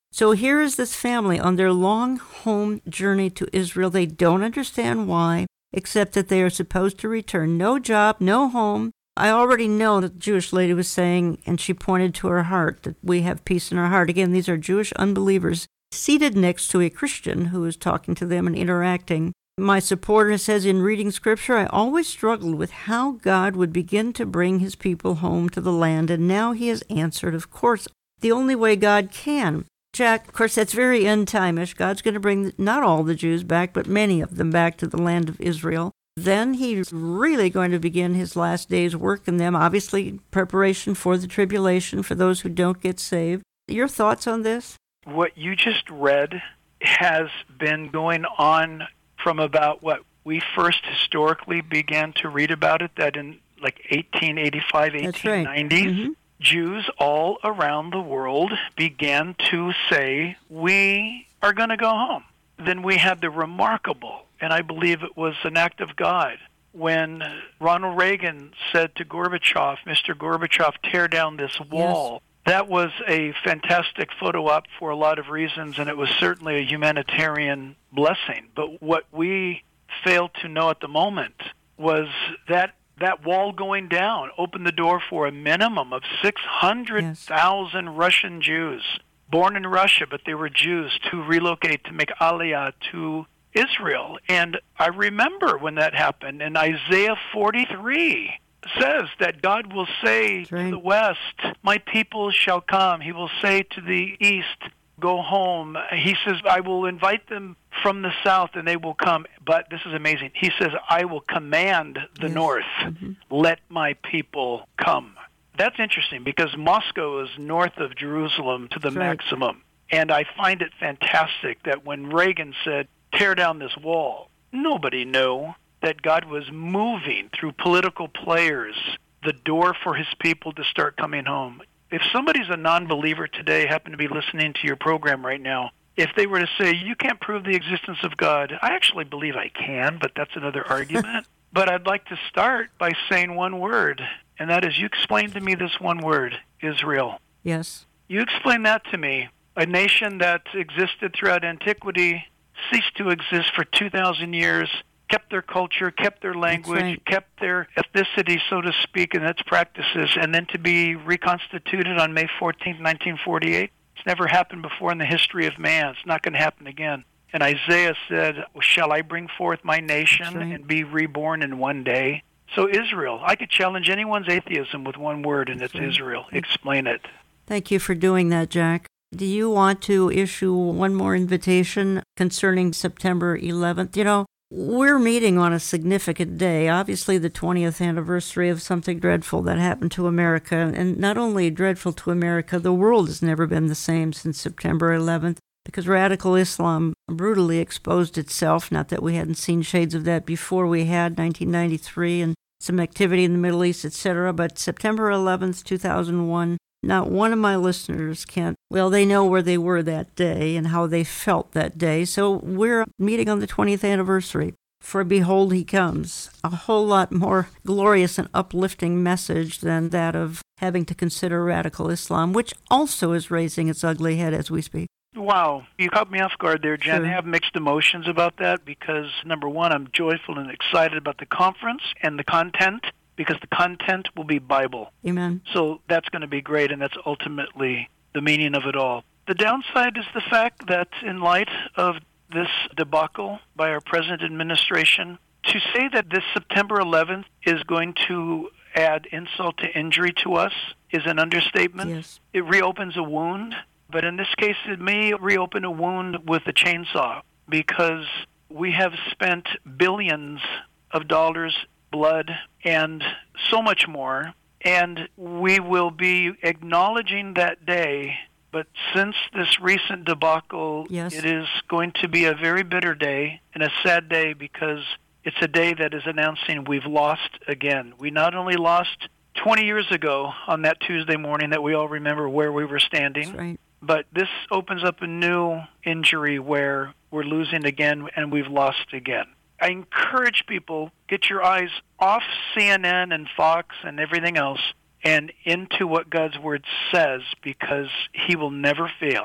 So here is this family on their long home journey to Israel. They don't understand why, except that they are supposed to return. No job, no home. I already know that the Jewish lady was saying, and she pointed to her heart, that we have peace in our heart. Again, these are Jewish unbelievers seated next to a Christian who is talking to them and interacting. My supporter says, in reading Scripture, I always struggled with how God would begin to bring his people home to the land, and now he has answered, of course, the only way God can. Jack, of course, that's very end-time-ish. God's going to bring not all the Jews back, but many of them back to the land of Israel. Then he's really going to begin his last day's work in them, obviously preparation for the tribulation for those who don't get saved. Your thoughts on this? What you just read has been going on from about what we first historically began to read about it, that in like 1885, 1890s, right. Mm-hmm. Jews all around the world began to say, we are going to go home. Then we had the remarkable, and I believe it was an act of God, when Ronald Reagan said to Gorbachev, Mr. Gorbachev, tear down this wall. Yes. That was a fantastic photo op for a lot of reasons, and it was certainly a humanitarian blessing. But what we failed to know at the moment was that wall going down opened the door for a minimum of 600,000 yes. Russian Jews, born in Russia, but they were Jews, to relocate, to make aliyah to Israel. And I remember when that happened, in Isaiah 43 says that God will say to the west, my people shall come. He will say to the east, go home. He says, I will invite them from the south and they will come. But this is amazing. He says, I will command the yes. north. Mm-hmm. Let my people come. That's interesting because Moscow is north of Jerusalem to the maximum. And I find it fantastic that when Reagan said, tear down this wall, nobody knew that God was moving through political players the door for his people to start coming home. If somebody's a non-believer today, happen to be listening to your program right now, if they were to say, you can't prove the existence of God, I actually believe I can, but that's another argument. But I'd like to start by saying one word, and that is, you explain to me this one word, Israel. Yes. You explain that to me. A nation that existed throughout antiquity, ceased to exist for 2,000 years, kept their culture, kept their language, kept their ethnicity, so to speak, and its practices, and then to be reconstituted on May 14th, 1948. It's never happened before in the history of man. It's not going to happen again. And Isaiah said, shall I bring forth my nation and be reborn in one day? So Israel, I could challenge anyone's atheism with one word, and it's Israel. Explain it. Thank you for doing that, Jack. Do you want to issue one more invitation concerning September 11th? You know, we're meeting on a significant day, obviously the 20th anniversary of something dreadful that happened to America. And not only dreadful to America, the world has never been the same since September 11th, because radical Islam brutally exposed itself. Not that we hadn't seen shades of that before. We had 1993 and some activity in the Middle East, etc. But September 11th, 2001, not one of my listeners they know where they were that day and how they felt that day. So we're meeting on the 20th anniversary for Behold, He Comes. A whole lot more glorious and uplifting message than that of having to consider radical Islam, which also is raising its ugly head as we speak. Wow. You caught me off guard there, Jen. Sure. I have mixed emotions about that because, number one, I'm joyful and excited about the conference and the content, because the content will be Bible. Amen. So that's going to be great, and that's ultimately the meaning of it all. The downside is the fact that in light of this debacle by our present administration, to say that this September 11th is going to add insult to injury to us is an understatement. Yes. It reopens a wound, but in this case it may reopen a wound with a chainsaw, because we have spent billions of dollars, blood, and so much more, and we will be acknowledging that day. But since this recent debacle, yes, it is going to be a very bitter day and a sad day, because it's a day that is announcing we've lost again. We not only lost 20 years ago on that Tuesday morning that we all remember where we were standing, that's right, but this opens up a new injury where we're losing again and we've lost again. I encourage people, get your eyes off CNN and Fox and everything else and into what God's Word says, because He will never fail.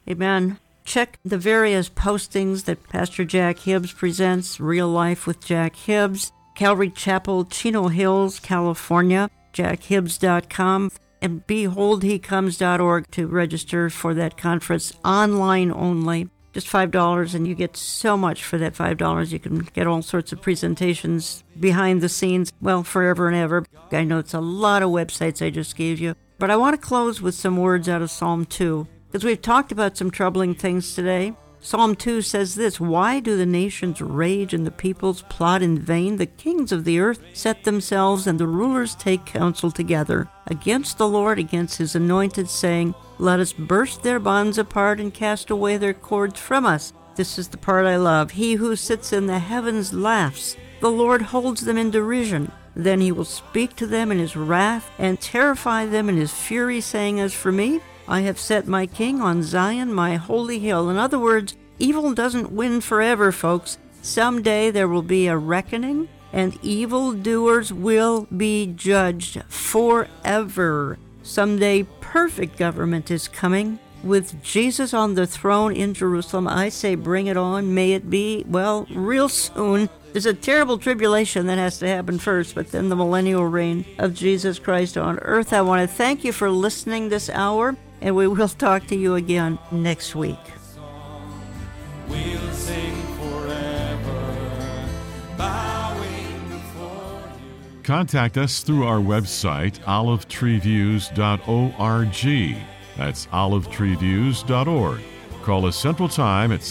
Amen. Check the various postings that Pastor Jack Hibbs presents, Real Life with Jack Hibbs, Calvary Chapel, Chino Hills, California, jackhibbs.com, and beholdhecomes.org to register for that conference, online only. Just $5, and you get so much for that $5. You can get all sorts of presentations behind the scenes, well, forever and ever. I know it's a lot of websites I just gave you, but I want to close with some words out of Psalm 2, because we've talked about some troubling things today. Psalm 2 says this, "Why do the nations rage and the peoples plot in vain? The kings of the earth set themselves and the rulers take counsel together against the Lord, against his anointed, saying, let us burst their bonds apart and cast away their cords from us." This is the part I love. "He who sits in the heavens laughs. The Lord holds them in derision. Then he will speak to them in his wrath and terrify them in his fury, saying, as for me, I have set my king on Zion, my holy hill." In other words, evil doesn't win forever, folks. Someday there will be a reckoning, and evildoers will be judged forever. Someday perfect government is coming with Jesus on the throne in Jerusalem. I say bring it on. May it be, well, real soon. There's a terrible tribulation that has to happen first, but then the millennial reign of Jesus Christ on earth. I want to thank you for listening this hour, and we will talk to you again next week. We'll sing forever, bowing before you. Contact us through our website, olivetreeviews.org. That's olivetreeviews.org. Call us Central Time at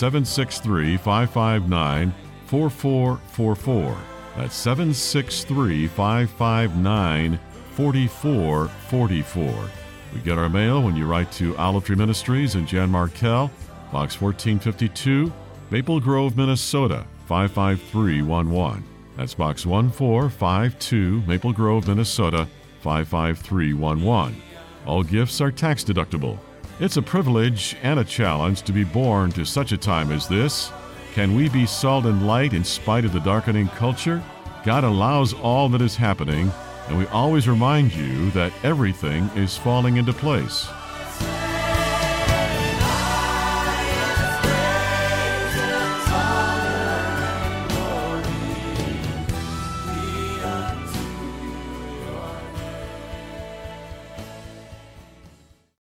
763-559-4444. That's 763-559-4444. We get our mail when you write to Olive Tree Ministries and Jan Markell, Box 1452, Maple Grove, Minnesota, 55311. That's Box 1452, Maple Grove, Minnesota, 55311. All gifts are tax deductible. It's a privilege and a challenge to be born to such a time as this. Can we be salt and light in spite of the darkening culture? God allows all that is happening, and we always remind you that everything is falling into place.